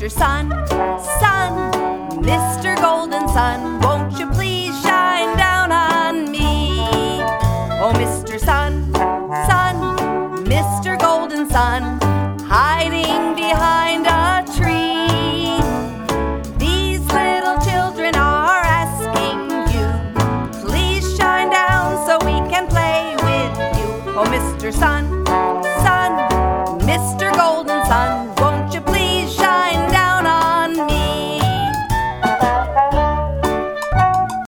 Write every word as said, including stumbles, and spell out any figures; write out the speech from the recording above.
Mister Sun, Sun, Mister Golden Sun, won't you please shine down on me? Oh, Mister Sun, Sun, Mister Golden Sun, hiding behind a tree. These little children are asking you, please shine down so we can play with you. Oh, Mister Sun, Sun, Mister Golden Sun,